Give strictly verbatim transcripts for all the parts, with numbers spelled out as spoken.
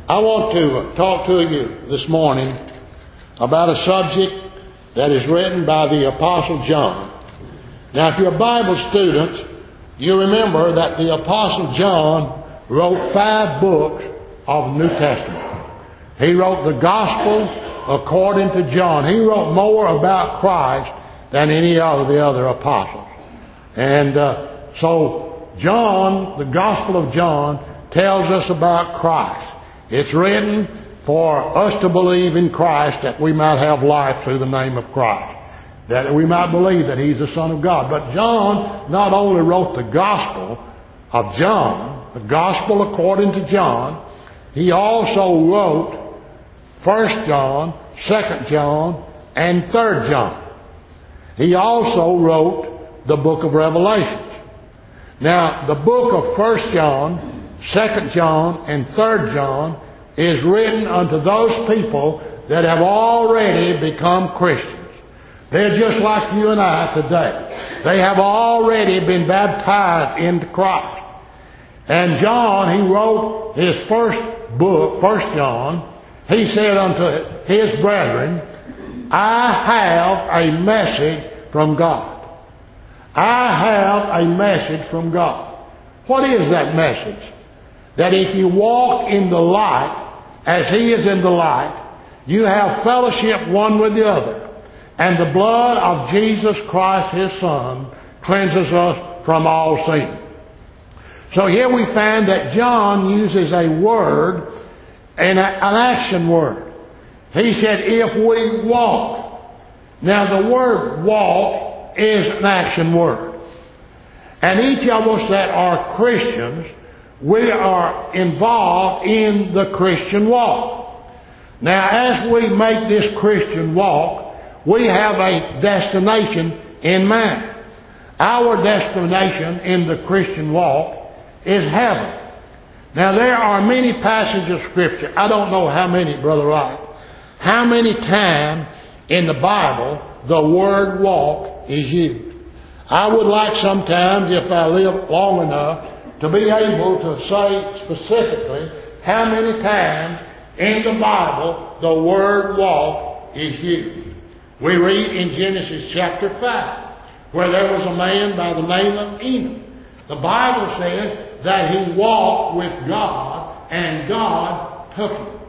I want to talk to you this morning about a subject that is written by the Apostle John. Now, if you're a Bible student, you remember that the Apostle John wrote five books of the New Testament. He wrote the Gospel according to John. He wrote more about Christ than any of the other apostles. And uh, so John, the Gospel of John, tells us about Christ. It's written for us to believe in Christ, that we might have life through the name of Christ, that we might believe that He's the Son of God. But John not only wrote the Gospel of John, the Gospel according to John, he also wrote First John, Second John, and Third John. He also wrote the book of Revelations. Now, the book of First John, Second John, and Third John is written unto those people that have already become Christians. They're just like you and I today. They have already been baptized into Christ. And John, he wrote his first book, First John. He said unto his brethren, I have a message from God. I have a message from God. What is that message? That if you walk in the light, as He is in the light, you have fellowship one with the other. And the blood of Jesus Christ, His Son, cleanses us from all sin. So here we find that John uses a word, and an action word. He said, if we walk. Now the word walk is an action word. And each of us that are Christians, we are involved in the Christian walk. Now, as we make this Christian walk, we have a destination in mind. Our destination in the Christian walk is heaven. Now, there are many passages of Scripture. I don't know how many, Brother Wright. How many times in the Bible the word walk is used? I would like sometimes, if I live long enough, to be able to say specifically how many times in the Bible the word walk is used. We read in Genesis chapter five, where there was a man by the name of Enoch. The Bible says that he walked with God, and God took him.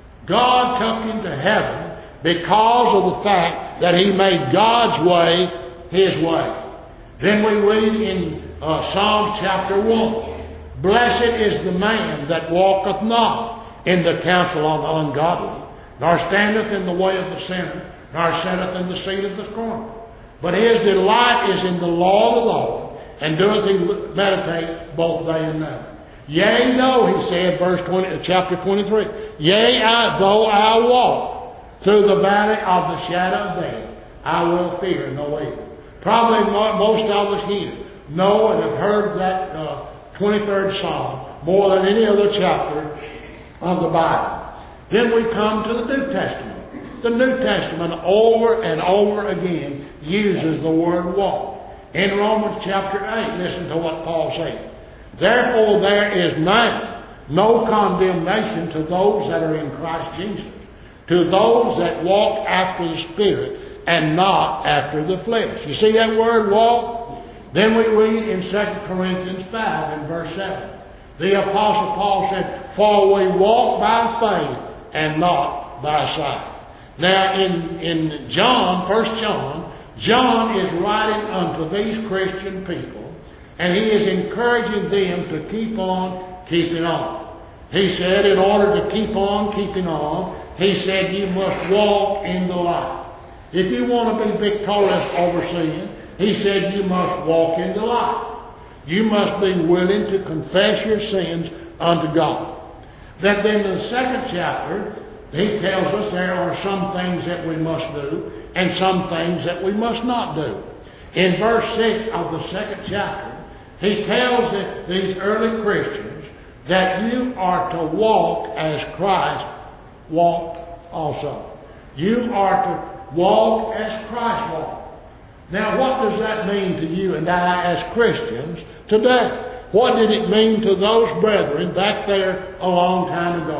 God took him to heaven because of the fact that he made God's way His way. Then we read in Uh, Psalm chapter one. Blessed is the man that walketh not in the counsel of the ungodly, nor standeth in the way of the sinner, nor sitteth in the seat of the scornful. But his delight is in the law of the Lord, and doeth he meditate both day and night. Yea, though, he said, verse twenty, chapter twenty-three, Yea, I, though I walk through the valley of the shadow of death, I will fear no evil. Probably most of us here know and have heard that uh, twenty-third Psalm more than any other chapter of the Bible. Then we come to the New Testament. The New Testament over and over again uses the word walk. In Romans chapter eight, listen to what Paul said. Therefore there is now no condemnation to those that are in Christ Jesus, to those that walk after the Spirit and not after the flesh. You see that word walk? Then we read in Second Corinthians five and verse seven. The Apostle Paul said, For we walk by faith and not by sight. Now in, in John, First John, John is writing unto these Christian people, and he is encouraging them to keep on keeping on. He said in order to keep on keeping on, he said you must walk in the light. If you want to be victorious over sin, he said you must walk in the light. You must be willing to confess your sins unto God. Then, then in the second chapter, he tells us there are some things that we must do and some things that we must not do. In verse six of the second chapter, he tells these early Christians that you are to walk as Christ walked also. You are to walk as Christ walked. Now, what does that mean to you and I as Christians today? What did it mean to those brethren back there a long time ago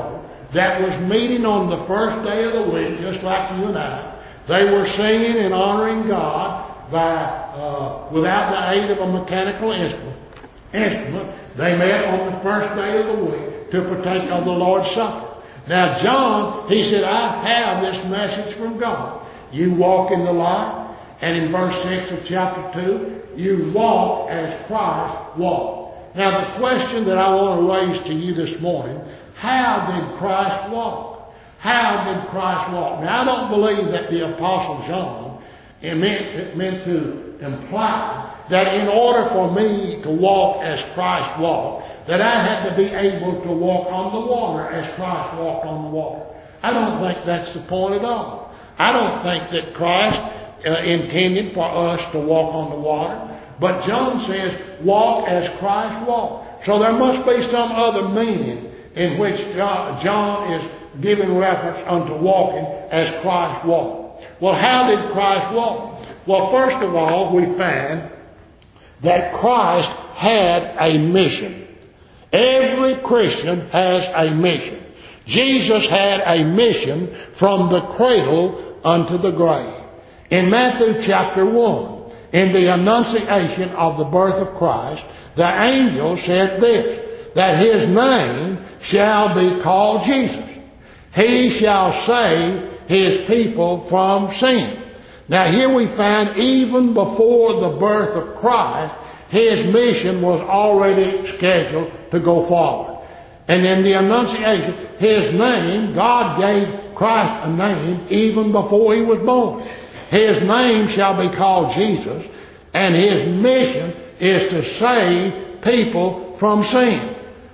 that was meeting on the first day of the week, just like you and I. They were singing and honoring God by uh, without the aid of a mechanical instrument. Instrument. They met on the first day of the week to partake of the Lord's Supper. Now John, he said, I have this message from God. You walk in the light, and in verse six of chapter two, you walk as Christ walked. Now the question that I want to raise to you this morning, how did Christ walk? How did Christ walk? Now I don't believe that the Apostle John it meant, it meant to imply that in order for me to walk as Christ walked, that I had to be able to walk on the water as Christ walked on the water. I don't think that's the point at all. I don't think that Christ uh, intended for us to walk on the water. But John says, walk as Christ walked. So there must be some other meaning in which John is giving reference unto walking as Christ walked. Well, how did Christ walk? Well, first of all, we find that Christ had a mission. Every Christian has a mission. Jesus had a mission from the cradle unto the grave. In Matthew chapter one, in the annunciation of the birth of Christ, the angel said this, that his name shall be called Jesus. He shall save his people from sin. Now here we find even before the birth of Christ, his mission was already scheduled to go forward. And in the Annunciation, his name, God gave Christ a name even before he was born. His name shall be called Jesus, and his mission is to save people from sin.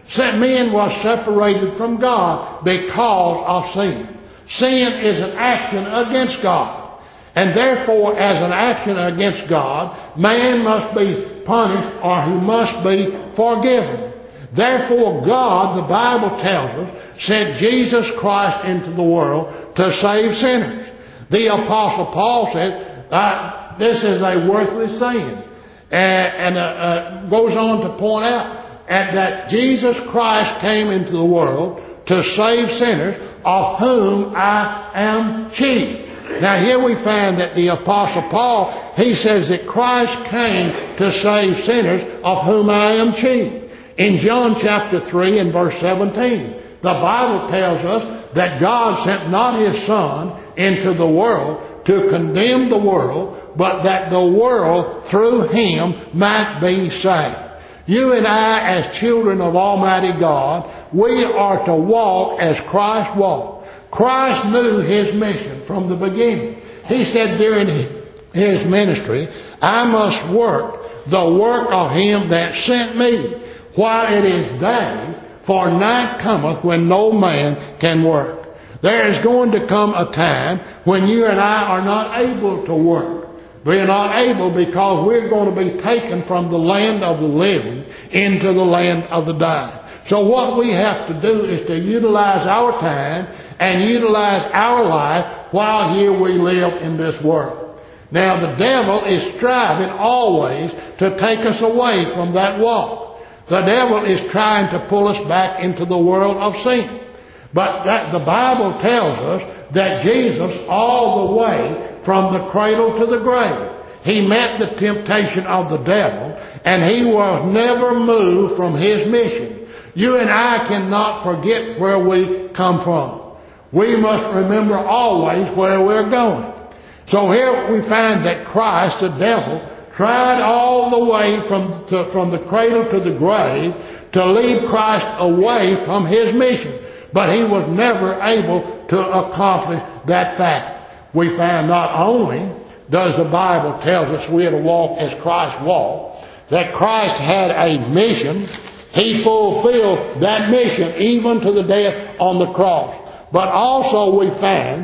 Men was separated from God because of sin. Sin is an action against God. And therefore, as an action against God, man must be punished or he must be forgiven. Therefore, God, the Bible tells us, sent Jesus Christ into the world to save sinners. The Apostle Paul said, uh, this is a worthless sin. And, and uh, uh, goes on to point out and that Jesus Christ came into the world to save sinners, of whom I am chief. Now here we find that the Apostle Paul, he says that Christ came to save sinners, of whom I am chief. In John chapter three and verse seventeen, the Bible tells us that God sent not his Son into the world to condemn the world, but that the world through him might be saved. You and I, as children of Almighty God, we are to walk as Christ walked. Christ knew his mission from the beginning. He said during his ministry, I must work the work of him that sent me, while it is day, for night cometh when no man can work. There is going to come a time when you and I are not able to work. We're not able because we're going to be taken from the land of the living into the land of the dying. So what we have to do is to utilize our time and utilize our life while here we live in this world. Now the devil is striving always to take us away from that walk. The devil is trying to pull us back into the world of sin. But that, the Bible tells us that Jesus all the way from the cradle to the grave, he met the temptation of the devil, and he was never moved from his mission. You and I cannot forget where we come from. We must remember always where we're going. So here we find that Christ, the devil, tried all the way from, to, from the cradle to the grave to lead Christ away from his mission. But he was never able to accomplish that fact. We find not only does the Bible tells us we are to walk as Christ walked, that Christ had a mission. He fulfilled that mission even to the death on the cross. But also we find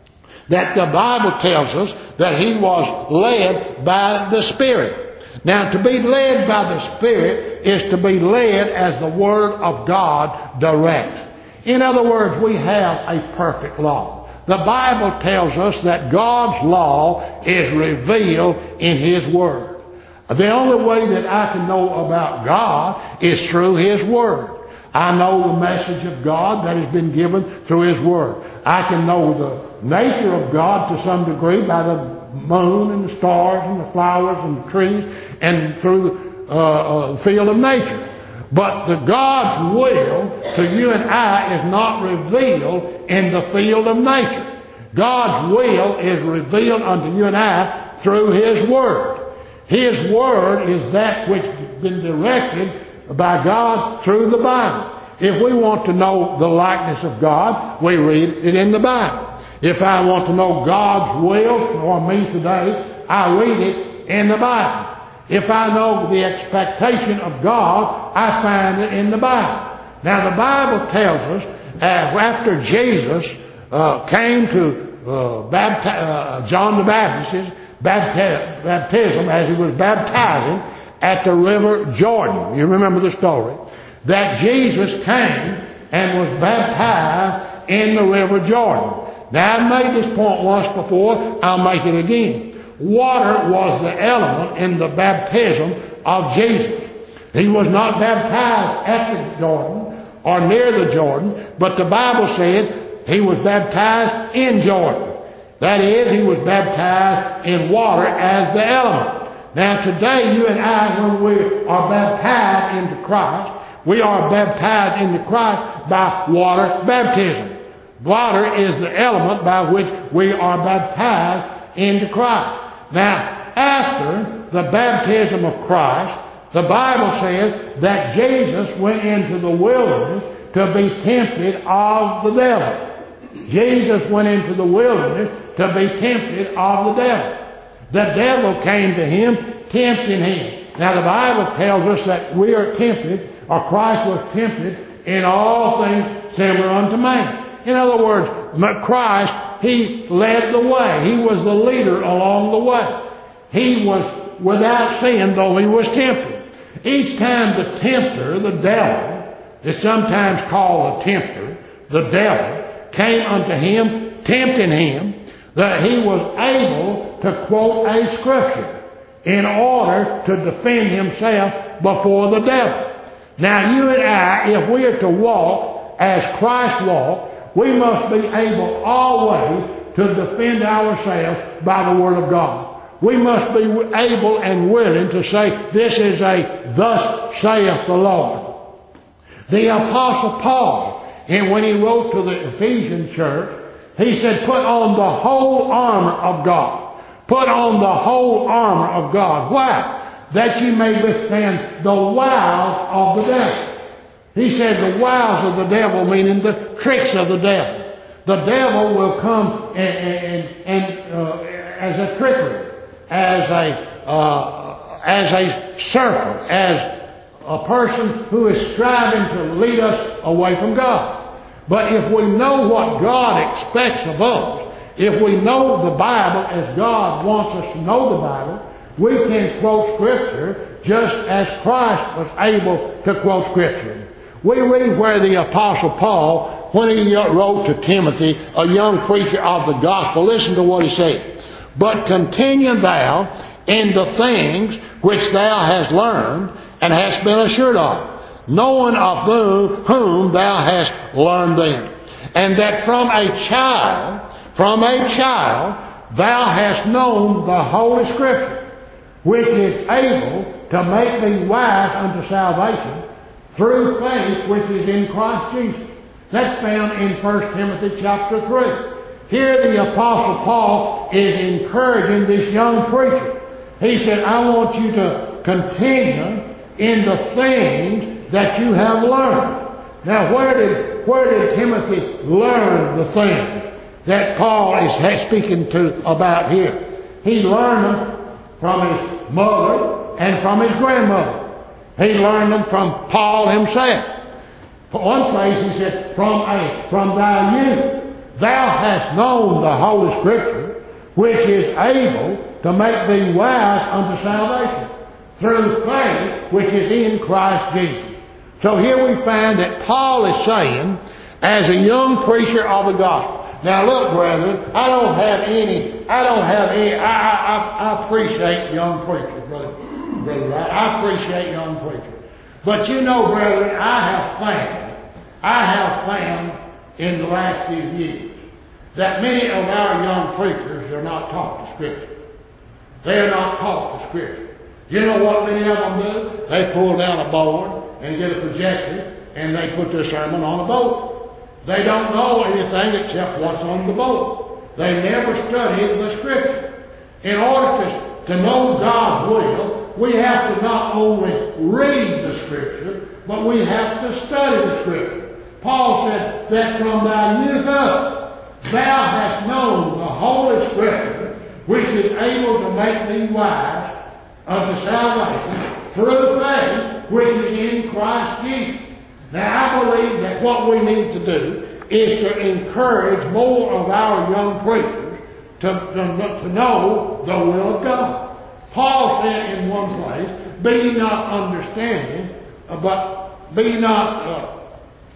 that the Bible tells us that he was led by the Spirit. Now, to be led by the Spirit is to be led as the Word of God directs. In other words, we have a perfect law. The Bible tells us that God's law is revealed in his Word. The only way that I can know about God is through his Word. I know the message of God that has been given through His Word. I can know the nature of God to some degree by the moon and the stars and the flowers and the trees and through the uh, uh, field of nature. But the God's will to you and I is not revealed in the field of nature. God's will is revealed unto you and I through His Word. His Word is that which has been directed by God through the Bible. If we want to know the likeness of God, we read it in the Bible. If I want to know God's will for me today, I read it in the Bible. If I know the expectation of God, I find it in the Bible. Now the Bible tells us uh, after Jesus uh, came to uh, bapti- uh, John the Baptist's bapti- baptism as he was baptizing at the river Jordan. You remember the story? That Jesus came and was baptized in the river Jordan. Now I've made this point once before, I'll make it again. Water was the element in the baptism of Jesus. He was not baptized at the Jordan or near the Jordan, but the Bible said he was baptized in Jordan. That is, he was baptized in water as the element. Now today, you and I, when we are baptized into Christ, we are baptized into Christ by water baptism. Water is the element by which we are baptized into Christ. Now, after the baptism of Christ, the Bible says that Jesus went into the wilderness to be tempted of the devil. Jesus went into the wilderness to be tempted of the devil. The devil came to him, tempting him. Now, the Bible tells us that we are tempted, or Christ was tempted in all things similar unto man. In other words, Christ, He led the way. He was the leader along the way. He was without sin, though He was tempted. Each time the tempter, the devil, is sometimes called the tempter, the devil, came unto him, tempting him, that he was able to quote a scripture in order to defend himself before the devil. Now you and I, if we are to walk as Christ walked, we must be able always to defend ourselves by the Word of God. We must be able and willing to say, this is a thus saith the Lord. The Apostle Paul, and when he wrote to the Ephesian church, he said, put on the whole armor of God. Put on the whole armor of God. Why? That you may withstand the wiles of the devil. He said the wiles of the devil, meaning the tricks of the devil. The devil will come and, and, and uh, as a trickery, as a uh, as a serpent, as a person who is striving to lead us away from God. But if we know what God expects of us, if we know the Bible as God wants us to know the Bible, we can quote Scripture just as Christ was able to quote Scripture. We read where the Apostle Paul, when he wrote to Timothy, a young preacher of the gospel, listen to what he said. But continue thou in the things which thou hast learned and hast been assured of, knowing of whom thou hast learned them. And that from a child, from a child, thou hast known the Holy Scripture, which is able to make thee wise unto salvation, through faith which is in Christ Jesus. That's found in First Timothy chapter three. Here the Apostle Paul is encouraging this young preacher. He said, I want you to continue in the things that you have learned. Now where did, where did Timothy learn the things that Paul is speaking to about here? He learned them from his mother and from his grandmother. He learned them from Paul himself. For one place he said, from a from thy youth thou hast known the Holy Scripture, which is able to make thee wise unto salvation, through faith which is in Christ Jesus. So here we find that Paul is saying, as a young preacher of the gospel. Now look, brethren, I don't have any, I don't have any, I, I, I appreciate young preachers, brother. Brother Wright. I appreciate young preachers. But you know, brethren, I have found I have found in the last few years that many of our young preachers are not taught the Scripture. They are not taught the Scripture. You know what many of them do? They pull down a board and get a projector and they put their sermon on a board. They don't know anything except what's on the board. They never study the Scripture. In order to, to know God's will, we have to not only read the Scripture, but we have to study the Scripture. Paul said that from thy youth up, thou hast known the Holy Scripture, which is able to make thee wise unto salvation through faith which is in Christ Jesus. Now, I believe that what we need to do is to encourage more of our young preachers to, to, to know the will of God. Paul said in one place, be ye not understanding, but be not uh,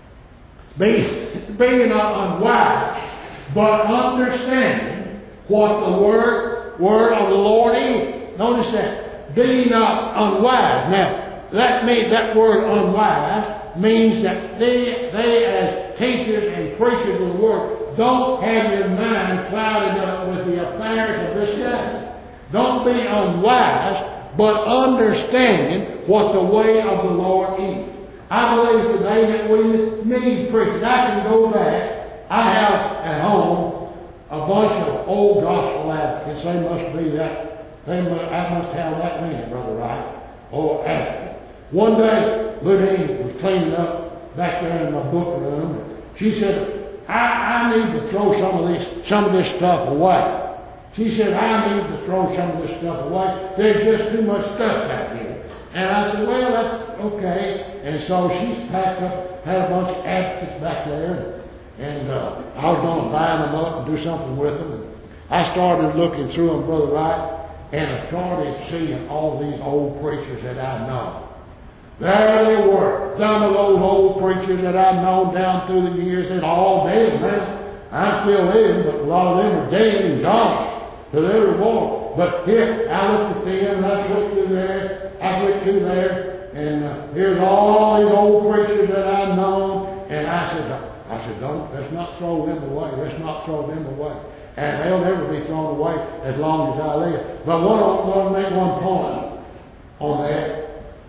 be, be ye not unwise, but understanding what the word word of the Lord is. Notice that. Be ye not unwise. Now, that means that word unwise means that they, they as teachers and preachers of the Word, don't have your mind clouded up with the affairs of this day. Don't be unwise, but understanding what the way of the Lord is. I believe today that we need preachers. I can go back. I have at home a bunch of old gospel advocates. They must be that. They must, I must have that many, Brother Wright. Oh, advocates. One day, Ludine was cleaning up back there in my book room. She said, I, I need to throw some of this, some of this stuff away. She said, I need to throw some of this stuff away. There's just too much stuff back here. And I said, well, that's okay. And so she packed up, had a bunch of advocates back there. And uh, I was going to buy them up and do something with them. And I started looking through them, Brother Wright, and I started seeing all these old preachers that I know. There they were. Some of those old preachers that I've known down through the years, they're all dead now. I'm still living, but a lot of them are dead and gone to their reward. But here, I looked at them, and I looked through there, I looked through there, and uh, here's all these old preachers that I've known, and I said, I said, don't, let's not throw them away. Let's not throw them away. And they'll never be thrown away as long as I live. But what I want to make one point on that.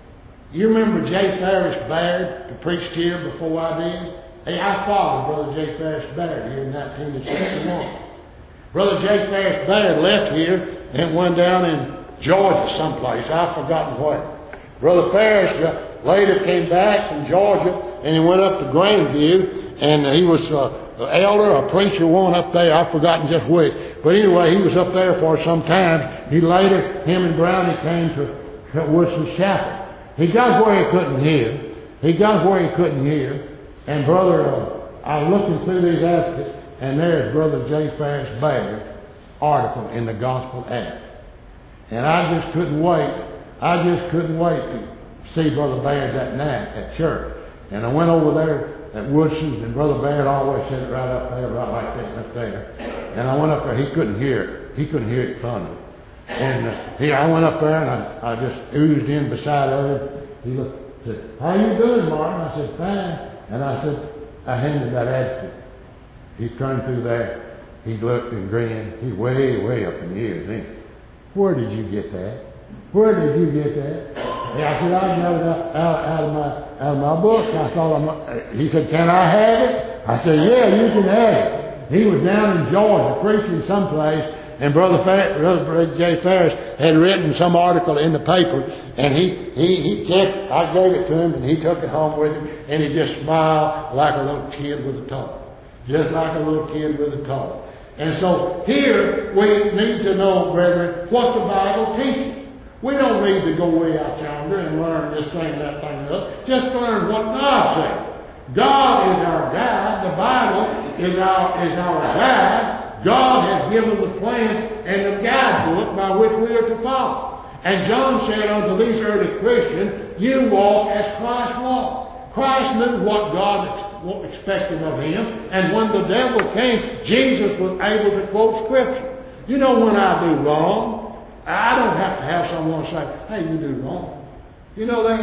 You remember J. Ferris Baird, who preached here before I did? Hey, I followed Brother J. Ferris Baird here in nineteen sixty-one. Brother J. Ferris Baird left here and went down in Georgia someplace. I've forgotten where. Brother Ferris uh, later came back from Georgia and he went up to Grandview, and he was uh, an elder, a preacher, one up there. I've forgotten just which. But anyway, he was up there for some time. He later, him and Brownie came to Woodson's Chapel. He got where he couldn't hear. He got where he couldn't hear. And Brother, uh, I was looking through these advocates, and there's Brother J. Ferris Baird article in the Gospel Act. And I just couldn't wait. I just couldn't wait to see Brother Baird that night at church. And I went over there at Woodson's, and Brother Baird always said it right up there, right like that, up there. And I went up there. He couldn't hear it. He couldn't hear it thunder. And uh, he, I went up there and I, I just oozed in beside of him. He looked, said, how you doing, Martin? I said, fine. And I said, I handed that advocate. He turned through there. He looked and grinned. He's way, way up in the years. He, where did you get that? Where did you get that? And I said, I got it out, out, out of my out of my book. I thought I'm. He said, can I have it? I said, yeah, you can have it. He was down in Georgia preaching someplace. And Brother, Fer- Brother J. Ferris had written some article in the paper, and he, he, he kept, I gave it to him, and he took it home with him, and he just smiled like a little kid with a toy. Just like a little kid with a toy. And so here we need to know, brethren, what the Bible teaches. We don't need to go way out yonder and learn this thing, that thing, and that. Just learn what God says. God is our guide. The Bible is our, is our guide. God has given the plan and the guidebook by which we are to follow. And John said unto these early Christians, you walk as Christ walked. Christ knew what God expected of him, and when the devil came, Jesus was able to quote Scripture. You know, when I do wrong, I don't have to have someone say, hey, you do wrong. You know that?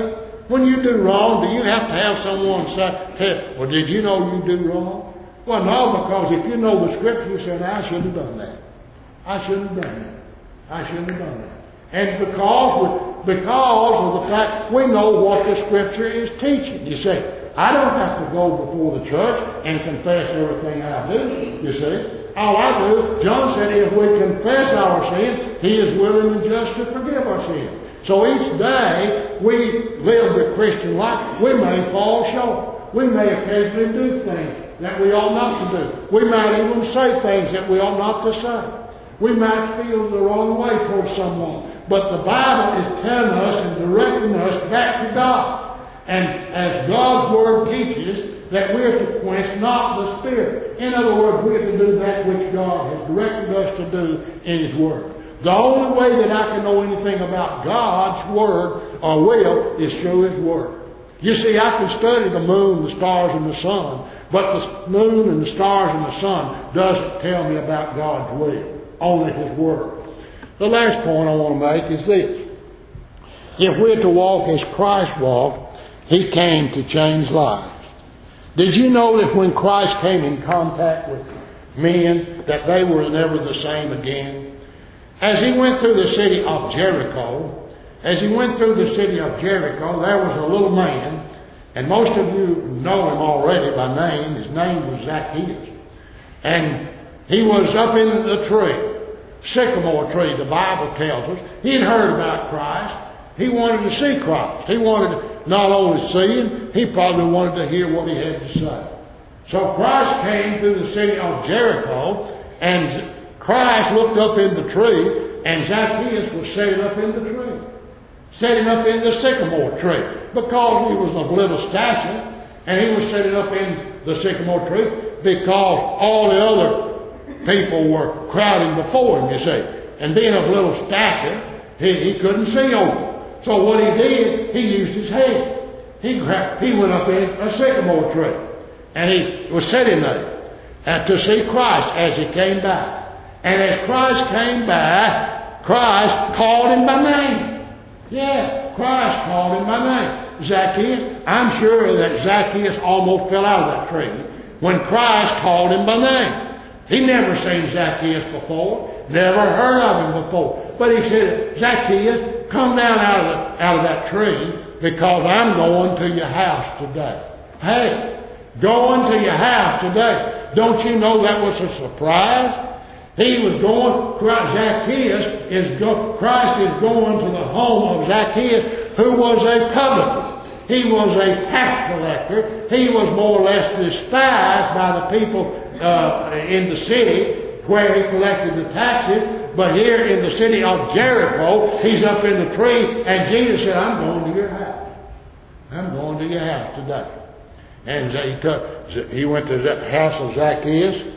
When you do wrong, do you have to have someone say, hey, well, did you know you do wrong? Well, no, because if you know the Scripture, you say, no, I shouldn't have done that. I shouldn't have done that. I shouldn't have done that. And because, because of the fact we know what the Scripture is teaching. You say, I don't have to go before the church and confess everything I do, you see. All I do, John said, if we confess our sin, He is willing and just to forgive our sin. So each day we live the Christian life, we may fall short. We may occasionally do things that we ought not to do. We might even say things that we ought not to say. We might feel the wrong way towards someone. But the Bible is telling us and directing us back to God. And as God's Word teaches, that we're to quench not the Spirit. In other words, we're to do that which God has directed us to do in His Word. The only way that I can know anything about God's Word or will is through His Word. You see, I can study the moon, the stars, and the sun, but the moon and the stars and the sun doesn't tell me about God's will. Only His Word. The last point I want to make is this. If we're to walk as Christ walked, He came to change lives. Did you know that when Christ came in contact with men, that they were never the same again? As He went through the city of Jericho, as He went through the city of Jericho, there was a little man, and most of you know him already by name. His name was Zacchaeus. And he was up in the tree, sycamore tree, the Bible tells us. He had heard about Christ. He wanted to see Christ. He wanted to not only see Him, he probably wanted to hear what He had to say. So Christ came through the city of Jericho, and Christ looked up in the tree, and Zacchaeus was sitting up in the tree. Sitting up in the sycamore tree. Because he was of little stature, and he was sitting up in the sycamore tree because all the other people were crowding before him, you see. And being of little stature, he, he couldn't see over. So what he did, he used his head. He grabbed, he went up in a sycamore tree. And he was sitting there and to see Christ as He came by. And as Christ came by, Christ called him by name. Yeah, Christ called him by name. Zacchaeus. I'm sure that Zacchaeus almost fell out of that tree when Christ called him by name. He never seen Zacchaeus before, never heard of him before. But he said, Zacchaeus, come down out of, the, out of that tree because I'm going to your house today. Hey, going to your house today. Don't you know that was a surprise? He was going, Zacchaeus is go, Christ is going to the home of Zacchaeus, who was a publican. He was a tax collector. He was more or less despised by the people uh, in the city where he collected the taxes. But here in the city of Jericho, he's up in the tree, and Jesus said, I'm going to your house. I'm going to your house today. And he, took, he went to the house of Zacchaeus,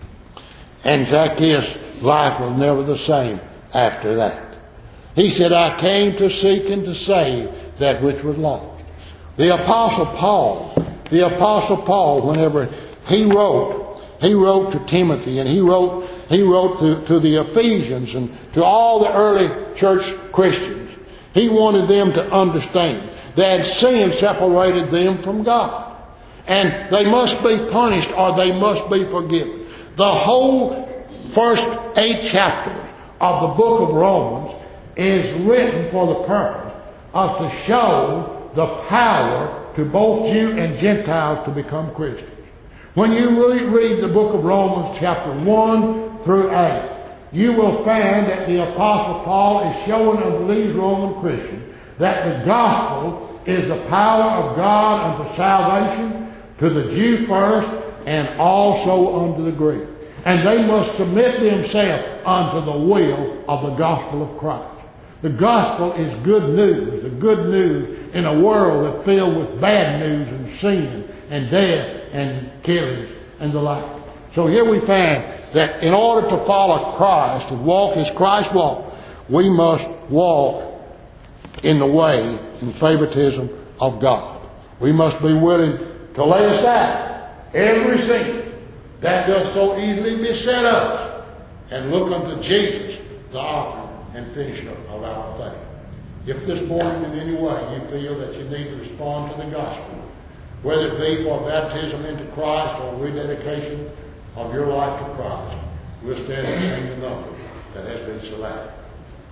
and Zacchaeus' life was never the same after that. He said, I came to seek and to save that which was lost. The Apostle Paul, the Apostle Paul, whenever he wrote, he wrote to Timothy, and he wrote, he wrote to, to the Ephesians and to all the early church Christians. He wanted them to understand that sin separated them from God. And they must be punished or they must be forgiven. The whole first eight chapters of the book of Romans is written for the purpose of to show the power to both Jew and Gentiles to become Christians. When you read the book of Romans chapter one through eight, you will find that the Apostle Paul is showing unto these Roman Christians that the gospel is the power of God unto salvation to the Jew first, and also unto the Greek. And they must submit themselves unto the will of the gospel of Christ. The gospel is good news, the good news in a world that's filled with bad news and sin and death and killings and the like. So here we find that in order to follow Christ and walk as Christ walked, we must walk in the way and favoritism of God. We must be willing to lay aside every sin that does so easily beset us, and look unto Jesus, the author and finisher of our faith. If this morning in any way you feel that you need to respond to the gospel, whether it be for baptism into Christ or rededication of your life to Christ, we'll stand and sing the number that has been selected.